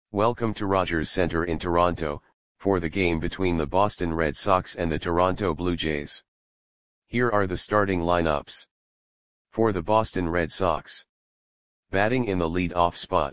Welcome to Rogers Centre in Toronto, for the game between the Boston Red Sox and the Toronto Blue Jays. Here are the starting lineups. For the Boston Red Sox. Batting in the lead-off spot.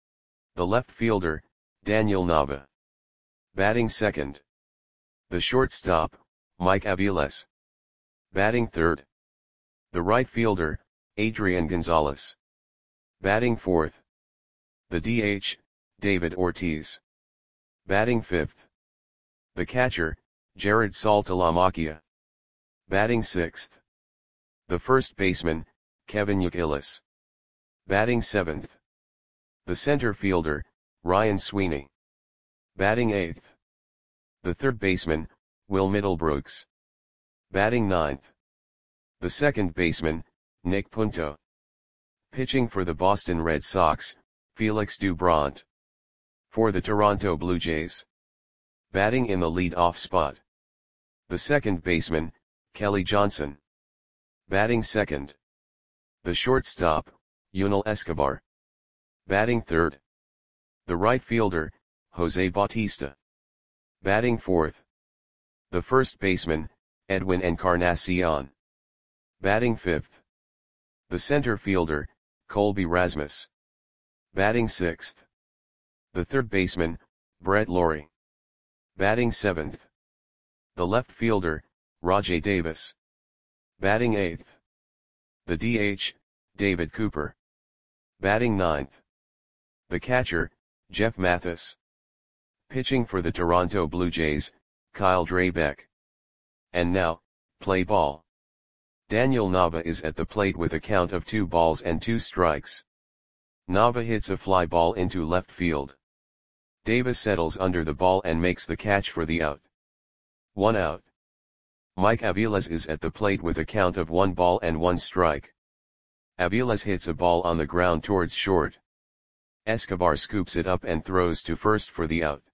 The left fielder, Daniel Nava. Batting second. The shortstop, Mike Aviles. Batting third. The right fielder, Adrian Gonzalez. Batting fourth. The DH, David Ortiz. Batting fifth. The catcher, Jared Saltalamacchia. Batting sixth. The first baseman, Kevin Youkilis. Batting seventh. The center fielder, Ryan Sweeney. Batting eighth. The third baseman, Will Middlebrooks. Batting ninth. The second baseman, Nick Punto. Pitching for the Boston Red Sox, Felix Doubront. For the Toronto Blue Jays. Batting in the lead-off spot. The second baseman, Kelly Johnson. Batting second. The shortstop, Yunel Escobar. Batting third. The right fielder, Jose Bautista. Batting fourth. The first baseman, Edwin Encarnacion. Batting fifth. The center fielder, Colby Rasmus. Batting sixth. The third baseman, Brett Lawrie. Batting seventh. The left fielder, Rajai Davis. Batting eighth. The DH, David Cooper. Batting ninth. The catcher, Jeff Mathis. Pitching for the Toronto Blue Jays, Kyle Drabek. And now, play ball. Daniel Nava is at the plate with a count of 2 balls and 2 strikes. Nava hits a fly ball into left field. Davis settles under the ball and makes the catch for the out. 1 out. Mike Aviles is at the plate with a count of 1 ball and 1 strike. Aviles hits a ball on the ground towards short. Escobar scoops it up and throws to first for the out.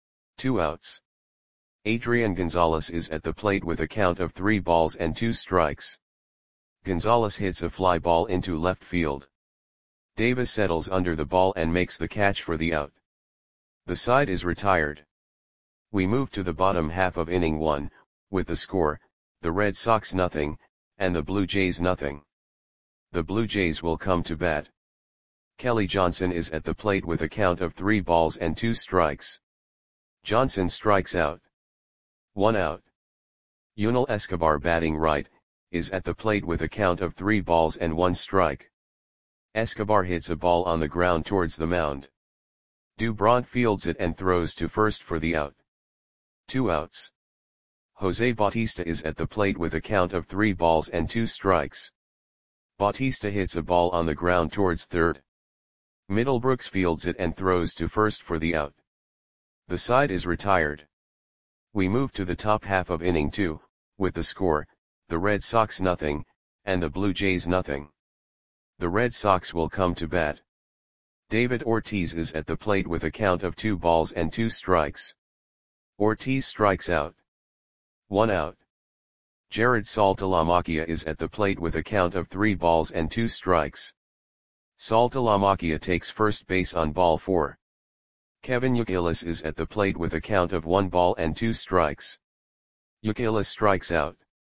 2 outs. Adrian Gonzalez is at the plate with a count of 3 balls and 2 strikes. Gonzalez hits a fly ball into left field. Davis settles under the ball and makes the catch for the out. The side is retired. We move to the bottom half of inning 1, with the score, the Red Sox nothing, and the Blue Jays nothing. The Blue Jays will come to bat. Kelly Johnson is at the plate with a count of 3 balls and 2 strikes. Johnson strikes out. 1 out. Yunel Escobar batting right, is at the plate with a count of 3 balls and 1 strike. Escobar hits a ball on the ground towards the mound. Doubront fields it and throws to first for the out. 2 outs. Jose Bautista is at the plate with a count of 3 balls and 2 strikes. Bautista hits a ball on the ground towards third. Middlebrooks fields it and throws to first for the out. The side is retired. We move to the top half of inning 2, with the score, the Red Sox nothing, and the Blue Jays nothing. The Red Sox will come to bat. David Ortiz is at the plate with a count of 2 balls and 2 strikes. Ortiz strikes out. 1 out. Jared Saltalamacchia is at the plate with a count of 3 balls and 2 strikes. Saltalamacchia takes first base on ball 4. Kevin Youkilis is at the plate with a count of 1 ball and 2 strikes. Youkilis strikes out.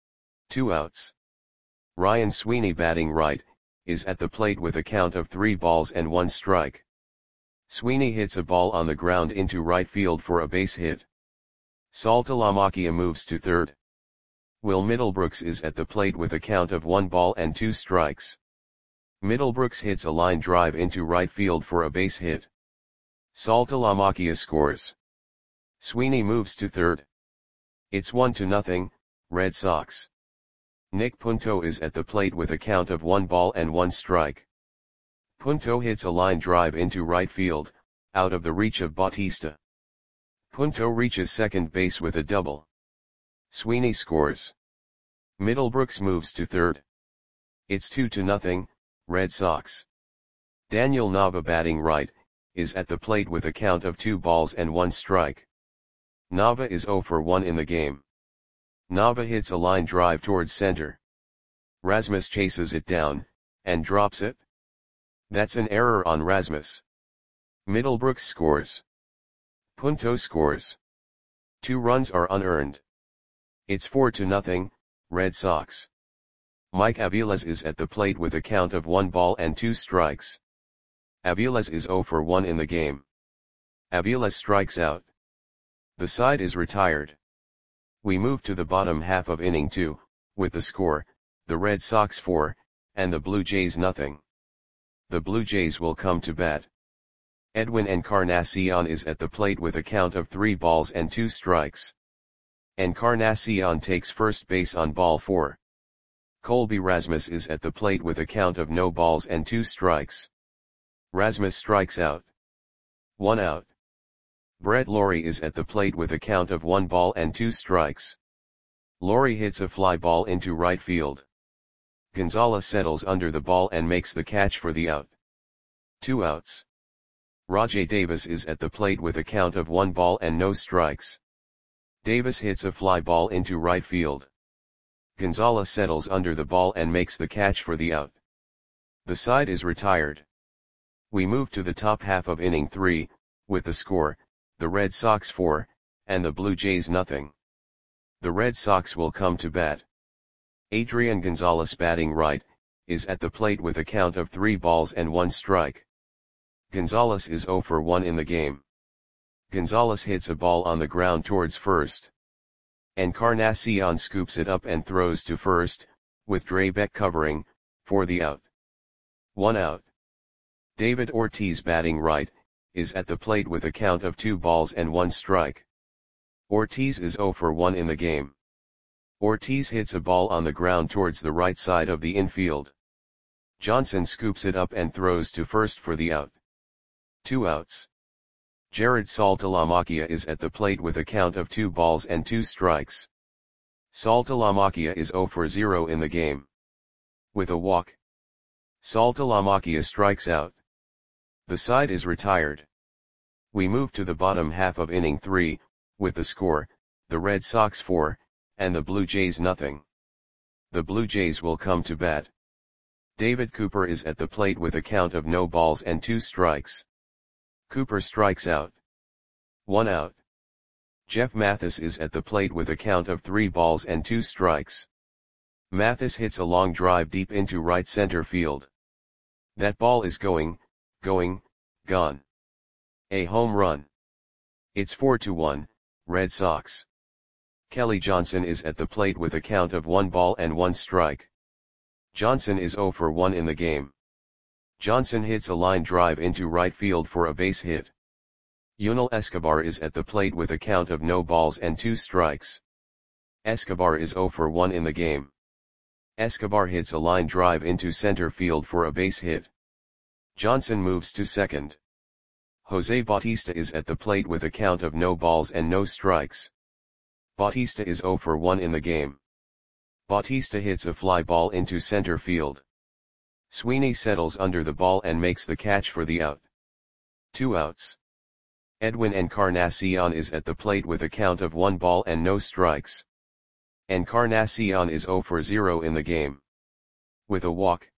2 outs. Ryan Sweeney batting right, is at the plate with a count of 3 balls and 1 strike. Sweeney hits a ball on the ground into right field for a base hit. Saltalamacchia moves to third. Will Middlebrooks is at the plate with a count of 1 ball and 2 strikes. Middlebrooks hits a line drive into right field for a base hit. Saltalamacchia scores. Sweeney moves to third. It's 1-0, Red Sox. Nick Punto is at the plate with a count of 1 ball and 1 strike. Punto hits a line drive into right field, out of the reach of Bautista. Punto reaches second base with a double. Sweeney scores. Middlebrooks moves to third. It's 2-0, Red Sox. Daniel Nava batting right, is at the plate with a count of 2 balls and 1 strike. Nava is 0 for 1 in the game. Nava hits a line drive towards center. Rasmus chases it down, and drops it. That's an error on Rasmus. Middlebrooks scores. Punto scores. 2 runs are unearned. It's 4-0, Red Sox. Mike Aviles is at the plate with a count of 1 ball and 2 strikes. Aviles is 0 for 1 in the game. Aviles strikes out. The side is retired. We move to the bottom half of inning 2, with the score, the Red Sox 4, and the Blue Jays nothing. The Blue Jays will come to bat. Edwin Encarnacion is at the plate with a count of 3 balls and 2 strikes. Encarnacion takes first base on ball 4. Colby Rasmus is at the plate with a count of no balls and 2 strikes. Rasmus strikes out. 1 out. Brett Lawrie is at the plate with a count of 1 ball and 2 strikes. Lawrie hits a fly ball into right field. Gonzalez settles under the ball and makes the catch for the out. 2 outs. Rajai Davis is at the plate with a count of 1 ball and no strikes. Davis hits a fly ball into right field. Gonzalez settles under the ball and makes the catch for the out. The side is retired. We move to the top half of inning 3, with the score, the Red Sox 4, and the Blue Jays nothing. The Red Sox will come to bat. Adrian Gonzalez, batting right, is at the plate with a count of 3 balls and 1 strike. Gonzalez is 0 for 1 in the game. Gonzalez hits a ball on the ground towards first. Encarnacion scoops it up and throws to first, with Drabek covering, for the out. 1 out. David Ortiz, batting right, is at the plate with a count of 2 balls and 1 strike. Ortiz is 0 for 1 in the game. Ortiz hits a ball on the ground towards the right side of the infield. Johnson scoops it up and throws to first for the out. 2 outs. Jared Saltalamacchia is at the plate with a count of 2 balls and 2 strikes. Saltalamacchia is 0 for 0 in the game. With a walk, Saltalamacchia strikes out. The side is retired. We move to the bottom half of inning 3, with the score, the Red Sox 4, and the Blue Jays nothing. The Blue Jays will come to bat. David Cooper is at the plate with a count of no balls and 2 strikes. Cooper strikes out. 1 out. Jeff Mathis is at the plate with a count of 3 balls and 2 strikes. Mathis hits a long drive deep into right center field. That ball is gone. A home run. It's 4-1, Red Sox. Kelly Johnson is at the plate with a count of 1 ball and 1 strike. Johnson is 0 for 1 in the game. Johnson hits a line drive into right field for a base hit. Yunel Escobar is at the plate with a count of no balls and 2 strikes. Escobar is 0 for 1 in the game. Escobar hits a line drive into center field for a base hit. Johnson moves to second. Jose Bautista is at the plate with a count of no balls and no strikes. Bautista is 0 for 1 in the game. Bautista hits a fly ball into center field. Sweeney settles under the ball and makes the catch for the out. 2 outs. Edwin Encarnacion is at the plate with a count of 1 ball and no strikes. Encarnacion is 0 for 0 in the game. With a walk,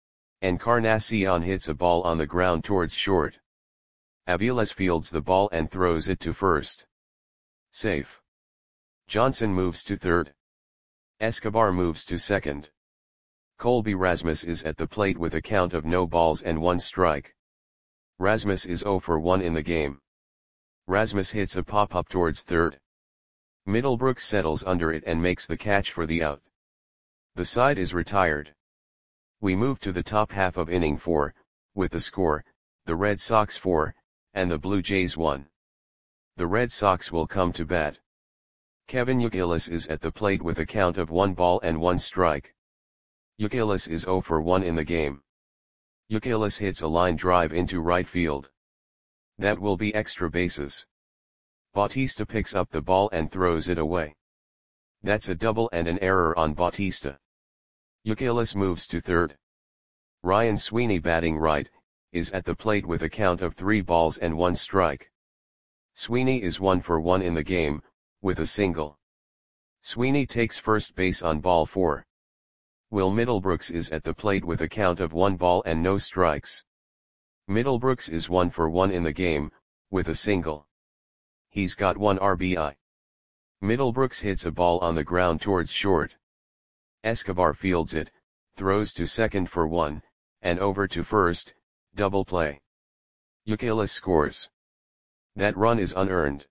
Encarnacion hits a ball on the ground towards short. Aviles fields the ball and throws it to first. Safe. Johnson moves to third. Escobar moves to second. Colby Rasmus is at the plate with a count of no balls and 1 strike. Rasmus is 0 for 1 in the game. Rasmus hits a pop-up towards third. Middlebrooks settles under it and makes the catch for the out. The side is retired. We move to the top half of inning 4, with the score, the Red Sox 4, and the Blue Jays 1. The Red Sox will come to bat. Kevin Youkilis is at the plate with a count of 1 ball and 1 strike. Youkilis is 0 for 1 in the game. Youkilis hits a line drive into right field. That will be extra bases. Bautista picks up the ball and throws it away. That's a double and an error on Bautista. Youkilis moves to third. Ryan Sweeney, batting right, is at the plate with a count of 3 balls and 1 strike. Sweeney is 1 for 1 in the game, with a single. Sweeney takes first base on ball 4. Will Middlebrooks is at the plate with a count of 1 ball and no strikes. Middlebrooks is 1 for 1 in the game, with a single. He's got 1 RBI. Middlebrooks hits a ball on the ground towards short. Escobar fields it, throws to second for 1, and over to first, double play. Youkilis scores. That run is unearned.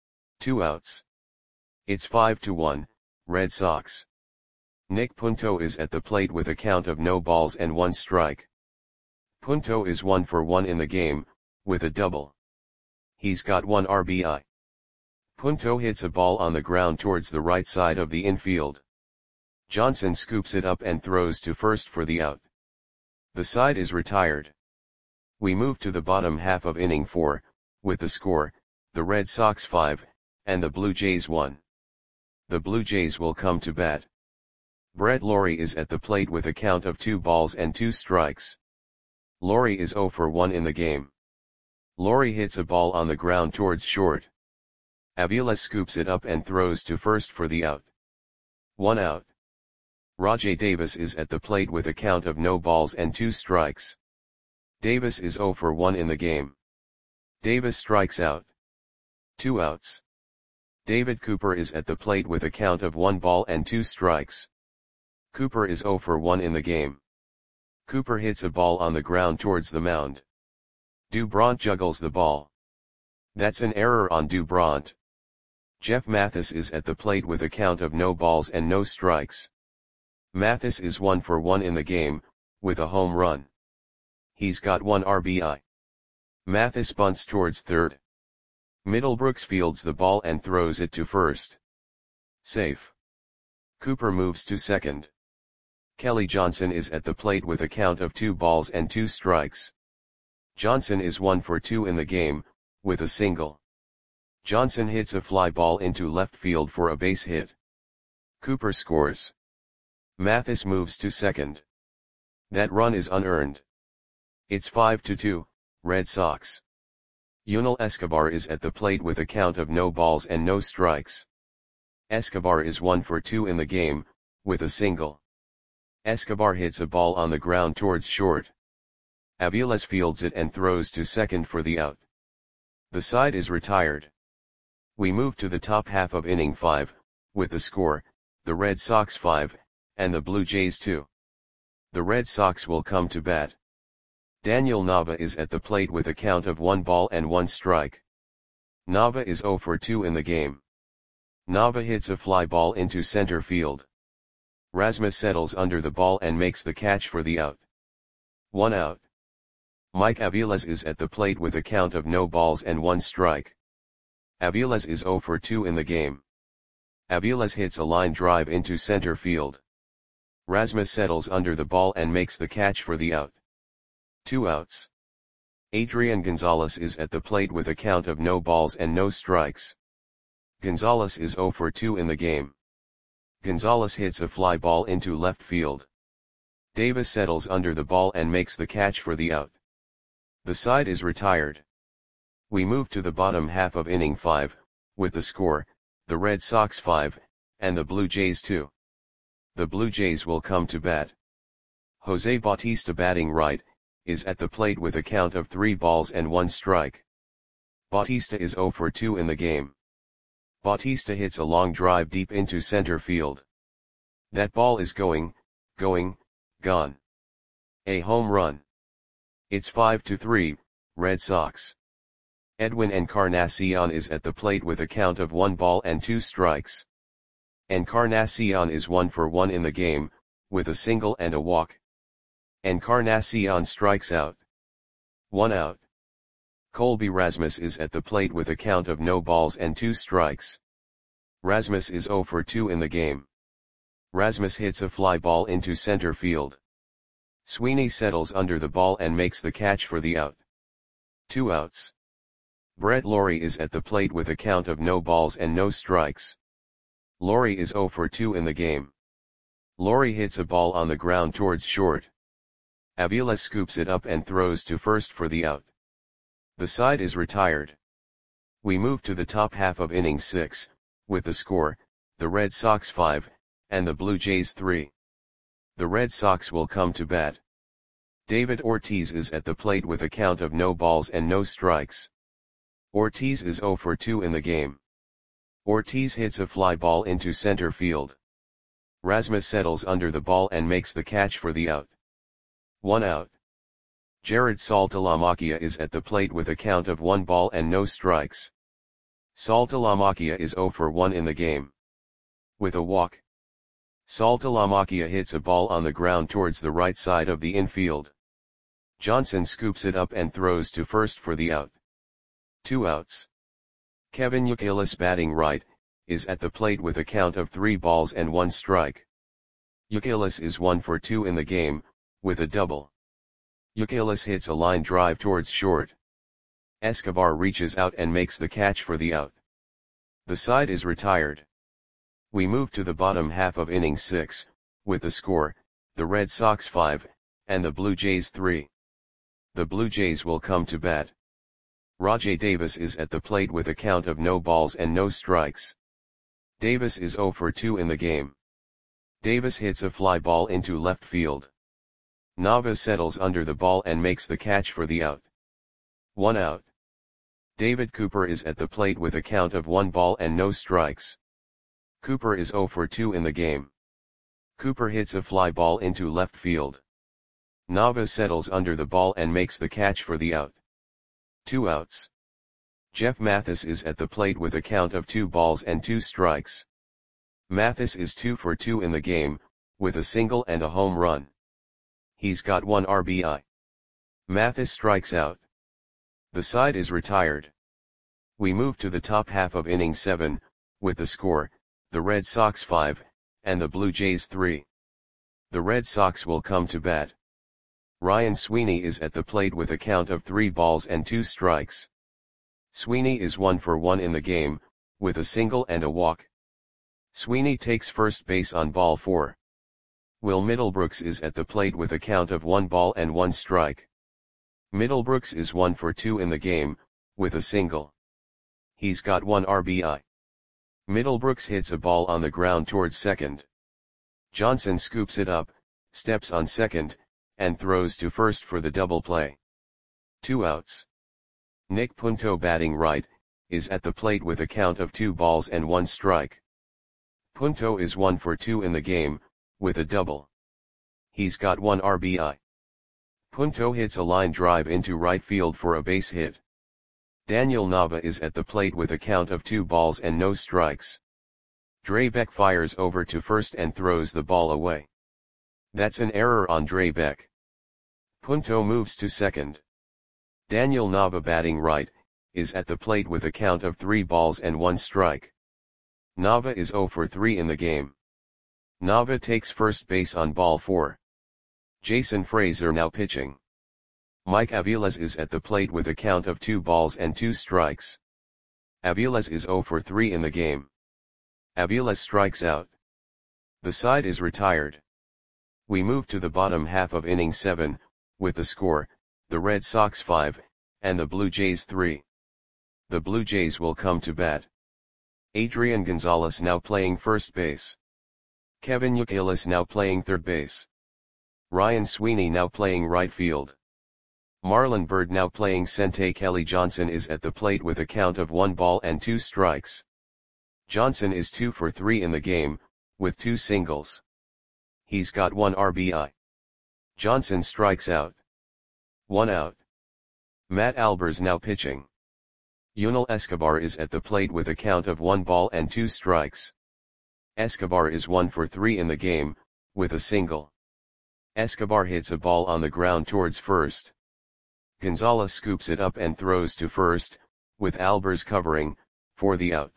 2 outs. It's 5-1, Red Sox. Nick Punto is at the plate with a count of no balls and 1 strike. Punto is 1 for 1 in the game, with a double. He's got 1 RBI. Punto hits a ball on the ground towards the right side of the infield. Johnson scoops it up and throws to first for the out. The side is retired. We move to the bottom half of inning 4, with the score, the Red Sox 5, and the Blue Jays 1. The Blue Jays will come to bat. Brett Lawrie is at the plate with a count of 2 balls and 2 strikes. Lawrie is 0 for 1 in the game. Lawrie hits a ball on the ground towards short. Avila scoops it up and throws to first for the out. 1 out. Rajai Davis is at the plate with a count of no balls and 2 strikes. Davis is 0 for 1 in the game. Davis strikes out. 2 outs. David Cooper is at the plate with a count of 1 ball and 2 strikes. Cooper is 0 for 1 in the game. Cooper hits a ball on the ground towards the mound. Dubront juggles the ball. That's an error on Dubront. Jeff Mathis is at the plate with a count of no balls and no strikes. Mathis is 1 for 1 in the game, with a home run. He's got 1 RBI. Mathis bunts towards third. Middlebrooks fields the ball and throws it to first. Safe. Cooper moves to second. Kelly Johnson is at the plate with a count of 2 balls and 2 strikes. Johnson is 1 for 2 in the game, with a single. Johnson hits a fly ball into left field for a base hit. Cooper scores. Mathis moves to second. That run is unearned. It's 5-2, Red Sox. Yunel Escobar is at the plate with a count of no balls and no strikes. Escobar is 1 for 2 in the game, with a single. Escobar hits a ball on the ground towards short. Aviles fields it and throws to second for the out. The side is retired. We move to the top half of inning 5, with the score, the Red Sox 5, and the Blue Jays 2. The Red Sox will come to bat. Daniel Nava is at the plate with a count of 1 ball and 1 strike. Nava is 0 for 2 in the game. Nava hits a fly ball into center field. Rasmus settles under the ball and makes the catch for the out. 1 out. Mike Aviles is at the plate with a count of no balls and 1 strike. Aviles is 0 for 2 in the game. Aviles hits a line drive into center field. Rasmus settles under the ball and makes the catch for the out. 2 outs. Adrian Gonzalez is at the plate with a count of no balls and no strikes. Gonzalez is 0 for 2 in the game. Gonzalez hits a fly ball into left field. Davis settles under the ball and makes the catch for the out. The side is retired. We move to the bottom half of inning 5, with the score, the Red Sox 5, and the Blue Jays 2. The Blue Jays will come to bat. Jose Bautista, batting right, is at the plate with a count of 3 balls and 1 strike. Bautista is 0 for 2 in the game. Bautista hits a long drive deep into center field. That ball is gone. A home run. It's 5-3, Red Sox. Edwin Encarnacion is at the plate with a count of 1 ball and 2 strikes. Encarnacion is 1 for 1 in the game, with a single and a walk. Encarnacion strikes out. 1 out. Colby Rasmus is at the plate with a count of no balls and 2 strikes. Rasmus is 0 for 2 in the game. Rasmus hits a fly ball into center field. Sweeney settles under the ball and makes the catch for the out. 2 outs. Brett Lawrie is at the plate with a count of no balls and no strikes. Lawrie is 0 for 2 in the game. Lawrie hits a ball on the ground towards short. Aviles scoops it up and throws to first for the out. The side is retired. We move to the top half of inning 6, with the score, the Red Sox 5, and the Blue Jays 3. The Red Sox will come to bat. David Ortiz is at the plate with a count of no balls and no strikes. Ortiz is 0 for 2 in the game. Ortiz hits a fly ball into center field. Rasmus settles under the ball and makes the catch for the out. 1 out. Jared Saltalamacchia is at the plate with a count of 1 ball and no strikes. Saltalamacchia is 0 for 1 in the game. With a walk, Saltalamacchia hits a ball on the ground towards the right side of the infield. Johnson scoops it up and throws to first for the out. 2 outs. Kevin Youkilis, batting right, is at the plate with a count of 3 balls and 1 strike. Youkilis is 1 for 2 in the game, with a double. Youkilis hits a line drive towards short. Escobar reaches out and makes the catch for the out. The side is retired. We move to the bottom half of inning 6, with the score, the Red Sox 5, and the Blue Jays 3. The Blue Jays will come to bat. Rajai Davis is at the plate with a count of no balls and no strikes. Davis is 0 for 2 in the game. Davis hits a fly ball into left field. Nava settles under the ball and makes the catch for the out. 1 out. David Cooper is at the plate with a count of 1 ball and no strikes. Cooper is 0 for 2 in the game. Cooper hits a fly ball into left field. Nava settles under the ball and makes the catch for the out. 2 outs. Jeff Mathis is at the plate with a count of 2 balls and 2 strikes. Mathis is 2 for 2 in the game, with a single and a home run. He's got 1 RBI. Mathis strikes out. The side is retired. We move to the top half of inning 7, with the score, the Red Sox 5, and the Blue Jays 3. The Red Sox will come to bat. Ryan Sweeney is at the plate with a count of 3 balls and 2 strikes. Sweeney is 1 for 1 in the game, with a single and a walk. Sweeney takes first base on ball 4. Will Middlebrooks is at the plate with a count of 1 ball and 1 strike. Middlebrooks is 1 for 2 in the game, with a single. He's got 1 RBI. Middlebrooks hits a ball on the ground towards second. Johnson scoops it up, steps on second, and throws to first for the double play. 2 outs. Nick Punto, batting right, is at the plate with a count of 2 balls and 1 strike. Punto is 1 for 2 in the game, with a double. He's got 1 RBI. Punto hits a line drive into right field for a base hit. Daniel Nava is at the plate with a count of 2 balls and no strikes. Drabek fires over to first and throws the ball away. That's an error on Drabek. Punto moves to second. Daniel Nava, batting right, is at the plate with a count of 3 balls and 1 strike. Nava is 0 for 3 in the game. Nava takes first base on ball 4. Jason Frazier now pitching. Mike Aviles is at the plate with a count of 2 balls and 2 strikes. Aviles is 0 for 3 in the game. Aviles strikes out. The side is retired. We move to the bottom half of inning 7, with the score, the Red Sox 5, and the Blue Jays 3. The Blue Jays will come to bat. Adrian Gonzalez now playing first base. Kevin Youkilis now playing third base. Ryan Sweeney now playing right field. Marlon Byrd now playing center. Kelly Johnson is at the plate with a count of 1 ball and 2 strikes. Johnson is 2 for 3 in the game, with 2 singles. He's got 1 RBI. Johnson strikes out. 1 out. Matt Albers now pitching. Yunel Escobar is at the plate with a count of 1 ball and 2 strikes. Escobar is 1 for 3 in the game, with a single. Escobar hits a ball on the ground towards first. Gonzalez scoops it up and throws to first, with Albers covering, for the out.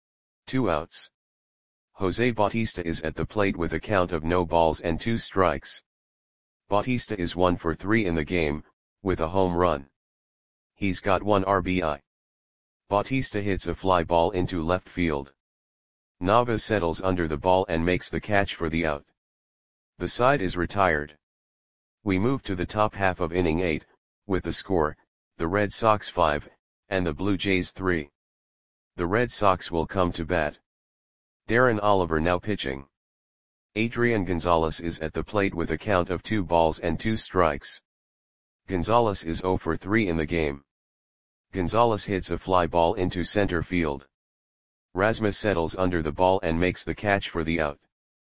2 outs. Jose Bautista is at the plate with a count of no balls and 2 strikes. Bautista is 1 for 3 in the game, with a home run. He's got 1 RBI. Bautista hits a fly ball into left field. Nava settles under the ball and makes the catch for the out. The side is retired. We move to the top half of inning 8, with the score, the Red Sox 5, and the Blue Jays 3. The Red Sox will come to bat. Darren Oliver now pitching. Adrian Gonzalez is at the plate with a count of 2 balls and 2 strikes. Gonzalez is 0 for 3 in the game. Gonzalez hits a fly ball into center field. Rasmus settles under the ball and makes the catch for the out.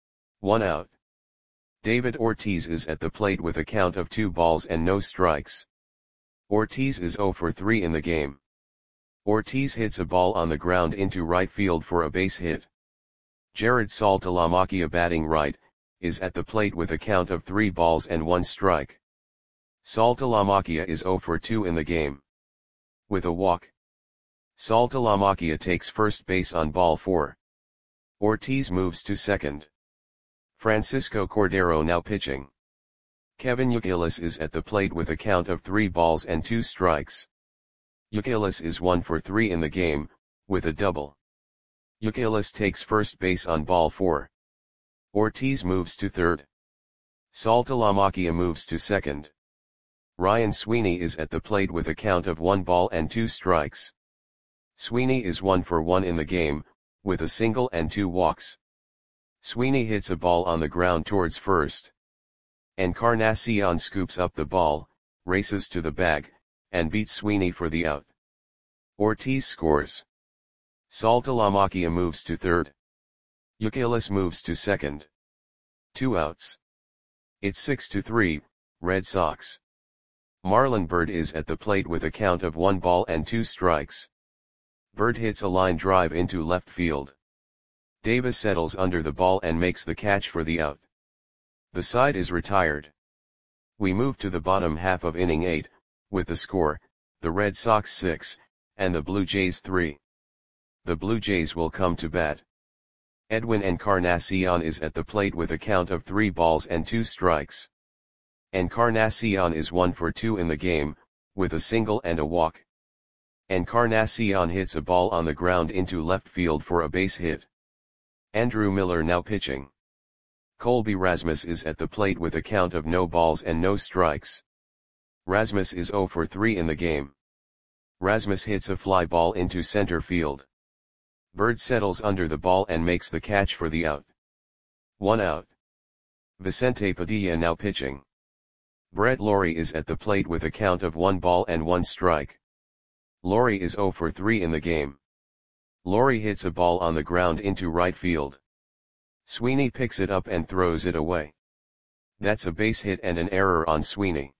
1 out. David Ortiz is at the plate with a count of 2 balls and no strikes. Ortiz is 0 for 3 in the game. Ortiz hits a ball on the ground into right field for a base hit. Jared Saltalamacchia, batting right, is at the plate with a count of 3 balls and 1 strike. Saltalamacchia is 0 for 2 in the game. With a walk, Saltalamacchia takes first base on ball 4. Ortiz moves to second. Francisco Cordero now pitching. Kevin Youkilis is at the plate with a count of 3 balls and 2 strikes. Youkilis is 1 for 3 in the game, with a double. Youkilis takes first base on ball 4. Ortiz moves to third. Saltalamacchia moves to second. Ryan Sweeney is at the plate with a count of 1 ball and 2 strikes. Sweeney is 1 for 1 in the game, with a single and 2 walks. Sweeney hits a ball on the ground towards first. Encarnacion scoops up the ball, races to the bag, and beats Sweeney for the out. Ortiz scores. Saltalamacchia moves to third. Youkilis moves to second. 2 outs. It's 6-3, Red Sox. Marlon Byrd is at the plate with a count of 1 ball and 2 strikes. Byrd hits a line drive into left field. Davis settles under the ball and makes the catch for the out. The side is retired. We move to the bottom half of inning 8, with the score, the Red Sox 6, and the Blue Jays 3. The Blue Jays will come to bat. Edwin Encarnacion is at the plate with a count of 3 balls and 2 strikes. Encarnacion is 1 for 2 in the game, with a single and a walk. Encarnacion hits a ball on the ground into left field for a base hit. Andrew Miller now pitching. Colby Rasmus is at the plate with a count of no balls and no strikes. Rasmus is 0 for 3 in the game. Rasmus hits a fly ball into center field. Byrd settles under the ball and makes the catch for the out. 1 out. Vicente Padilla now pitching. Brett Lawrie is at the plate with a count of 1 ball and 1 strike. Lawrie is 0 for 3 in the game. Lawrie hits a ball on the ground into right field. Sweeney picks it up and throws it away. That's a base hit and an error on Sweeney.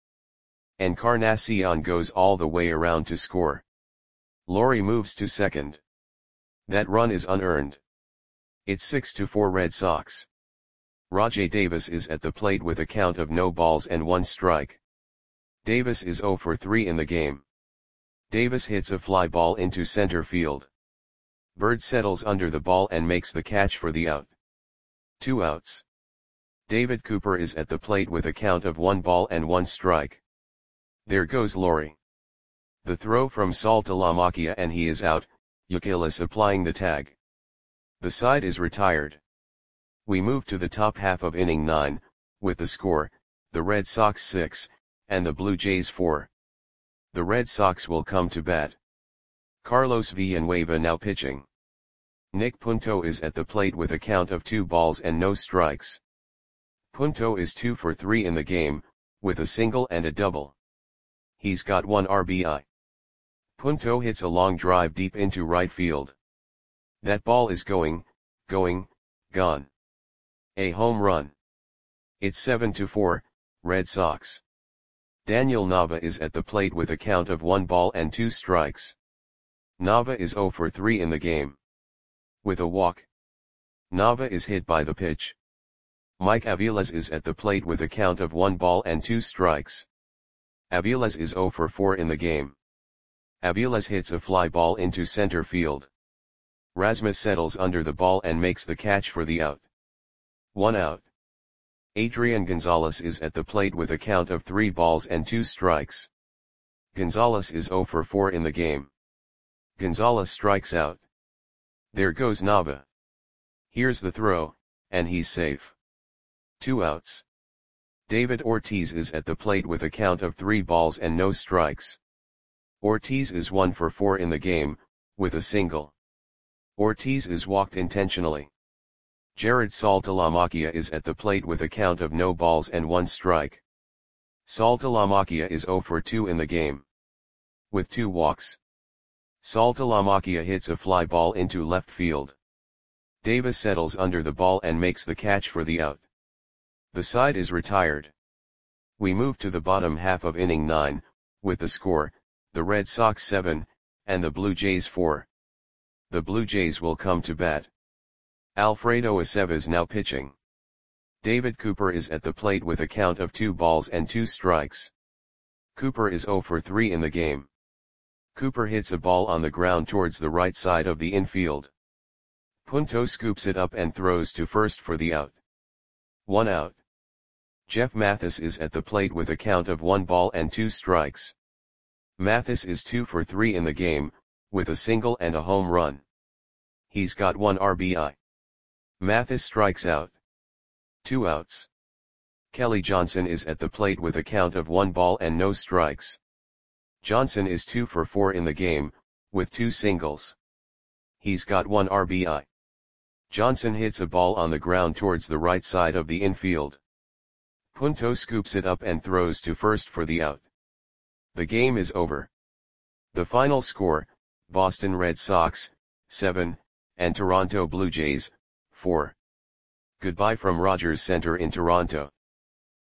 Encarnacion goes all the way around to score. Lawrie moves to second. That run is unearned. It's 6-4 Red Sox. Rajai Davis is at the plate with a count of no balls and 1 strike. Davis is 0 for 3 in the game. Davis hits a fly ball into center field. Byrd settles under the ball and makes the catch for the out. 2 outs. David Cooper is at the plate with a count of 1 ball and 1 strike. There goes Lawrie. The throw from Saltalamacchia and he is out, Youkilis applying the tag. The side is retired. We move to the top half of inning 9, with the score, the Red Sox 6, and the Blue Jays 4. The Red Sox will come to bat. Carlos Villanueva now pitching. Nick Punto is at the plate with a count of 2 balls and no strikes. Punto is 2 for 3 in the game, with a single and a double. He's got 1 RBI. Punto hits a long drive deep into right field. That ball is going, gone. A home run. It's 7-4, Red Sox. Daniel Nava is at the plate with a count of 1 ball and 2 strikes. Nava is 0 for 3 in the game. With a walk. Nava is hit by the pitch. Mike Aviles is at the plate with a count of 1 ball and 2 strikes. Aviles is 0 for 4 in the game. Aviles hits a fly ball into center field. Rasmus settles under the ball and makes the catch for the out. 1 out. Adrian Gonzalez is at the plate with a count of 3 balls and 2 strikes. Gonzalez is 0 for 4 in the game. Gonzalez strikes out. There goes Nava. Here's the throw, and he's safe. 2 outs. David Ortiz is at the plate with a count of 3 balls and no strikes. Ortiz is 1 for 4 in the game, with a single. Ortiz is walked intentionally. Jared Saltalamacchia is at the plate with a count of no balls and 1 strike. Saltalamacchia is 0 for 2 in the game. With 2 walks. Saltalamacchia hits a fly ball into left field. Davis settles under the ball and makes the catch for the out. The side is retired. We move to the bottom half of inning 9, with the score, the Red Sox 7, and the Blue Jays 4. The Blue Jays will come to bat. Alfredo Aceves now pitching. David Cooper is at the plate with a count of 2 balls and 2 strikes. Cooper is 0 for 3 in the game. Cooper hits a ball on the ground towards the right side of the infield. Punto scoops it up and throws to first for the out. 1 out. Jeff Mathis is at the plate with a count of 1 ball and 2 strikes. Mathis is 2 for 3 in the game, with a single and a home run. He's got 1 RBI. Mathis strikes out. 2 outs. Kelly Johnson is at the plate with a count of 1 ball and no strikes. Johnson is 2 for 4 in the game, with 2 singles. He's got 1 RBI. Johnson hits a ball on the ground towards the right side of the infield. Punto scoops it up and throws to first for the out. The game is over. The final score, Boston Red Sox, 7, and Toronto Blue Jays, 4. Goodbye from Rogers Center in Toronto.